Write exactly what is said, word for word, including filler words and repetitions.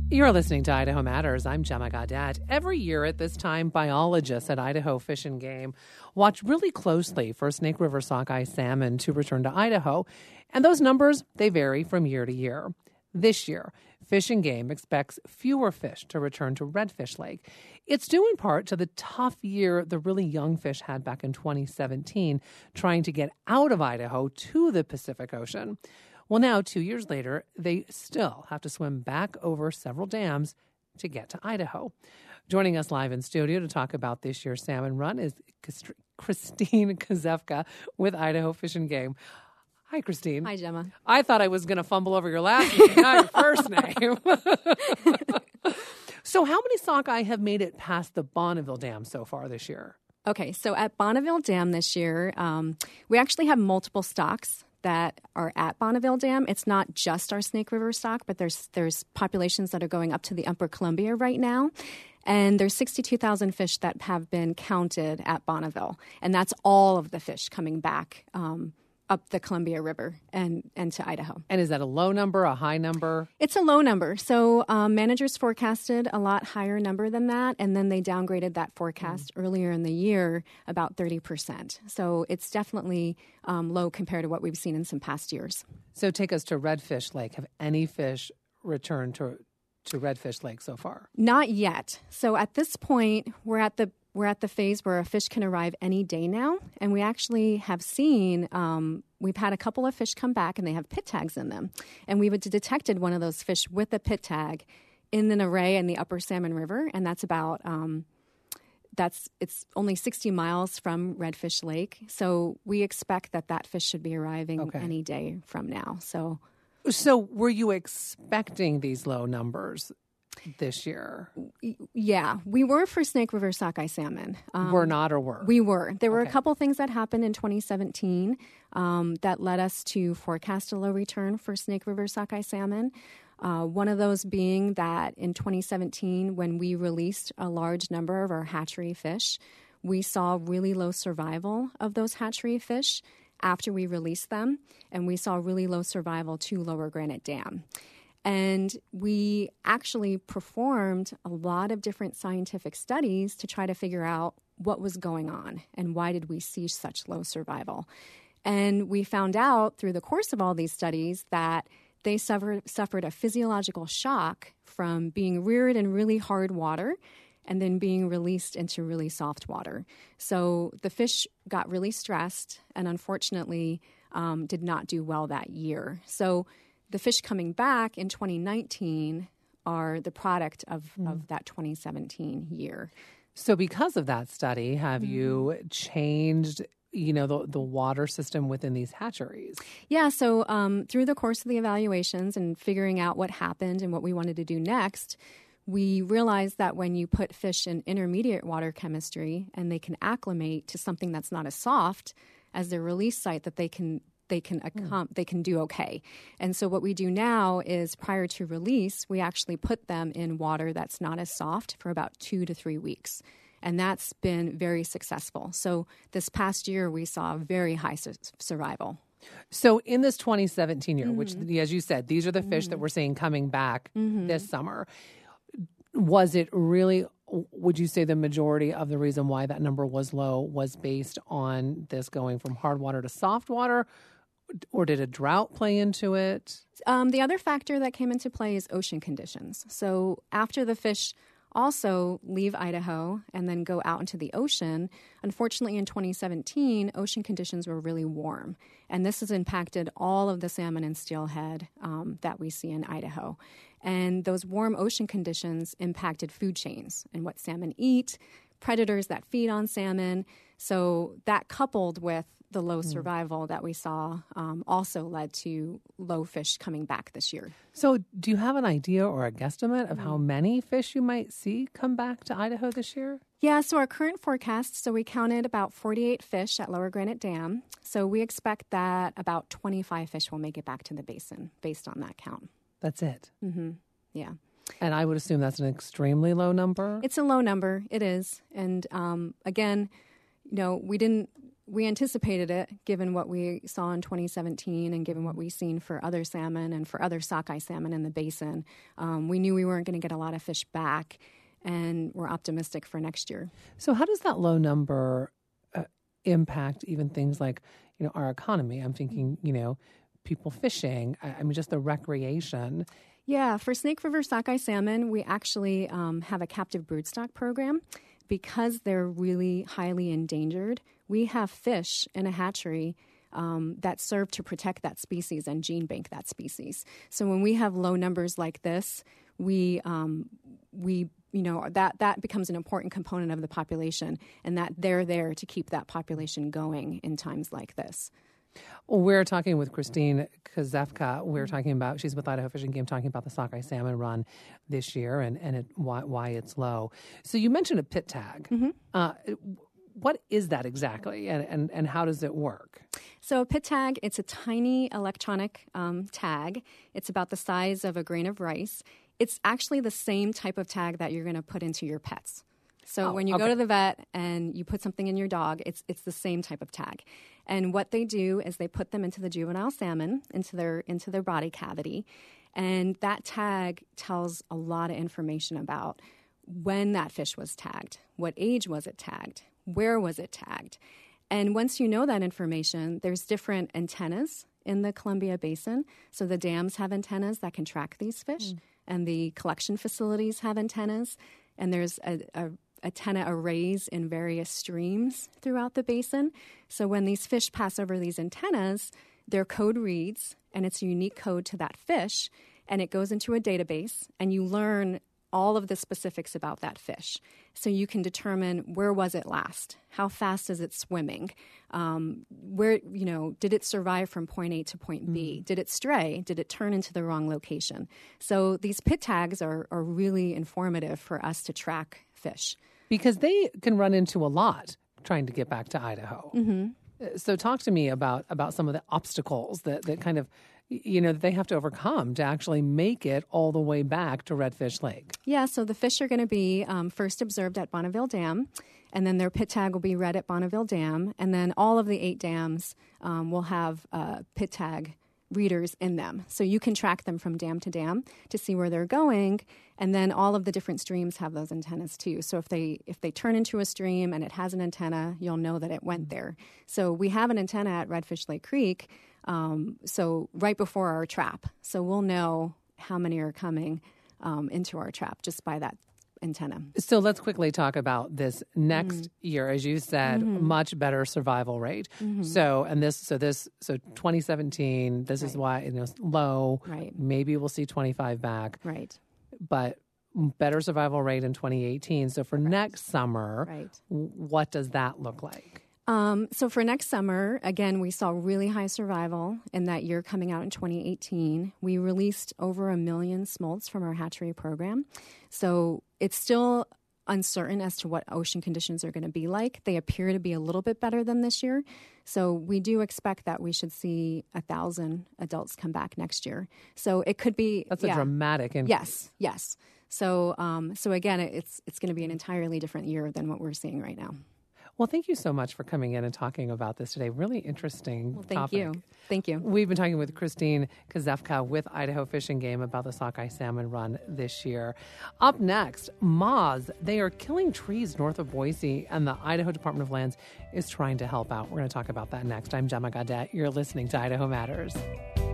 You're listening to Idaho Matters. I'm Gemma Gaudet. Every year at this time, biologists at Idaho Fish and Game watch really closely for Snake River sockeye salmon to return to Idaho. And those numbers, they vary from year to year. This year, Fish and Game expects fewer fish to return to Redfish Lake. It's due in part to the tough year the really young fish had back in twenty seventeen, trying to get out of Idaho to the Pacific Ocean. Well, now, two years later, they still have to swim back over several dams to get to Idaho. Joining us live in studio to talk about this year's salmon run is Christine Kozevka with Idaho Fish and Game. Hi, Christine. Hi, Gemma. I thought I was going to fumble over your last name, not your first name. So how many sockeye have made it past the Bonneville Dam so far this year? Okay, so at Bonneville Dam this year, um, we actually have multiple stocks that are at Bonneville Dam. It's not just our Snake River stock, but there's there's populations that are going up to the Upper Columbia right now. And there's sixty-two thousand fish that have been counted at Bonneville. And that's all of the fish coming back um, up the Columbia River and, and to Idaho. And is that a low number, a high number? It's a low number. So um, managers forecasted a lot higher number than that, and then they downgraded that forecast mm. earlier in the year about thirty percent. So it's definitely um, low compared to what we've seen in some past years. So take us to Redfish Lake. Have any fish returned to to Redfish Lake so far? Not yet. So at this point, we're at the We're at the phase where a fish can arrive any day now, and we actually have seen, um, we've had a couple of fish come back, and they have pit tags in them. And we've detected one of those fish with a pit tag in an array in the Upper Salmon River, and that's about, um, that's it's only sixty miles from Redfish Lake. So we expect that that fish should be arriving okay. any day from now. So, so were you expecting these low numbers this year? Yeah, we were for Snake River sockeye salmon. Um, were not or were? We were. There were okay. a couple things that happened in twenty seventeen um, that led us to forecast a low return for Snake River sockeye salmon. Uh, one of those being that in twenty seventeen, when we released a large number of our hatchery fish, we saw really low survival of those hatchery fish after we released them, and we saw really low survival to Lower Granite Dam. And we actually performed a lot of different scientific studies to try to figure out what was going on and why did we see such low survival. And we found out through the course of all these studies that they suffered, suffered a physiological shock from being reared in really hard water and then being released into really soft water. So the fish got really stressed and unfortunately um, did not do well that year. So the fish coming back in twenty nineteen are the product of, mm. of that twenty seventeen year. So because of that study, have mm. you changed, you know, the, the water system within these hatcheries? Yeah, so um, through the course of the evaluations and figuring out what happened and what we wanted to do next, we realized that when you put fish in intermediate water chemistry and they can acclimate to something that's not as soft as their release site, that they can they can accom- they can do okay. And so what we do now is prior to release, we actually put them in water that's not as soft for about two to three weeks. And that's been very successful. So this past year, we saw very high su- survival. So in this twenty seventeen year, mm-hmm. which, as you said, these are the fish mm-hmm. that we're seeing coming back mm-hmm. this summer, was it really, would you say the majority of the reason why that number was low was based on this going from hard water to soft water? Or did a drought play into it? Um, the other factor that came into play is ocean conditions. So after the fish also leave Idaho and then go out into the ocean, unfortunately in twenty seventeen, ocean conditions were really warm. And this has impacted all of the salmon and steelhead um, that we see in Idaho. And those warm ocean conditions impacted food chains and what salmon eat, predators that feed on salmon. So that coupled with the low survival mm. that we saw um, also led to low fish coming back this year. So do you have an idea or a guesstimate of mm. how many fish you might see come back to Idaho this year? Yeah, so our current forecast, so we counted about forty-eight fish at Lower Granite Dam. So we expect that about twenty-five fish will make it back to the basin based on that count. That's it? Mm-hmm. Yeah. And I would assume that's an extremely low number? It's a low number. It is. And um, again, you know, we didn't we anticipated it, given what we saw in twenty seventeen and given what we've seen for other salmon and for other sockeye salmon in the basin. Um, we knew we weren't going to get a lot of fish back, and we're optimistic for next year. So how does that low number uh, impact even things like, you know, our economy? I'm thinking, you know, people fishing, I, I mean, just the recreation. Yeah, for Snake River sockeye salmon, we actually um, have a captive broodstock program. Because they're really highly endangered, we have fish in a hatchery um, that serve to protect that species and gene bank that species. So when we have low numbers like this, we um, we you know that that becomes an important component of the population, and that they're there to keep that population going in times like this. Well, we're talking with Christine Kozefka. We're talking about, she's with Idaho Fish and Game, talking about the sockeye salmon run this year and, and it, why, why it's low. So you mentioned a pit tag. Mm-hmm. Uh, what is that exactly, and, and, and how does it work? So a pit tag, it's a tiny electronic um, tag. It's about the size of a grain of rice. It's actually the same type of tag that you're going to put into your pets. So oh, when you okay. go to the vet and you put something in your dog, it's it's the same type of tag. And what they do is they put them into the juvenile salmon, into their into their body cavity, and that tag tells a lot of information about when that fish was tagged, what age was it tagged, where was it tagged. And once you know that information, there's different antennas in the Columbia Basin. So the dams have antennas that can track these fish, mm. and the collection facilities have antennas, and there's a, a antenna arrays in various streams throughout the basin. So when these fish pass over these antennas, their code reads, and it's a unique code to that fish, and it goes into a database, and you learn all of the specifics about that fish. So you can determine, where was it last? How fast is it swimming? Um, where, you know, did it survive from point A to point B? Mm. Did it stray? Did it turn into the wrong location? So these pit tags are, are really informative for us to track fish. Because they can run into a lot trying to get back to Idaho. Mm-hmm. So talk to me about, about some of the obstacles that, that kind of, you know, that they have to overcome to actually make it all the way back to Redfish Lake. Yeah, so the fish are going to be um, first observed at Bonneville Dam, and then their pit tag will be read at Bonneville Dam, and then all of the eight dams um, will have uh, pit tag readers in them. So you can track them from dam to dam to see where they're going, and then all of the different streams have those antennas too. So if they if they turn into a stream and it has an antenna, you'll know that it went there. So we have an antenna at Redfish Lake Creek, um, so right before our trap. So we'll know how many are coming um, into our trap just by that antenna. So let's quickly talk about this next mm. year. As you said, mm-hmm. much better survival rate. Mm-hmm. So, and this, so this, so twenty seventeen, this right. is why, you know, low. Right. Maybe we'll see twenty-five back. Right. But better survival rate in twenty eighteen. So for right. next summer, right. what does that look like? Um, so for next summer, again, we saw really high survival in that year coming out in twenty eighteen. We released over a million smolts from our hatchery program. So it's still uncertain as to what ocean conditions are going to be like. They appear to be a little bit better than this year. So we do expect that we should see a thousand adults come back next year. So it could be... That's a yeah. dramatic increase. Yes, yes. So, um, so again, it's it's going to be an entirely different year than what we're seeing right now. Well, thank you so much for coming in and talking about this today. Really interesting well, thank topic. you. Thank you. We've been talking with Christine Kozefka with Idaho Fish and Game about the sockeye salmon run this year. Up next, moths. They are killing trees north of Boise, and the Idaho Department of Lands is trying to help out. We're going to talk about that next. I'm Gemma Gaudet. You're listening to Idaho Matters.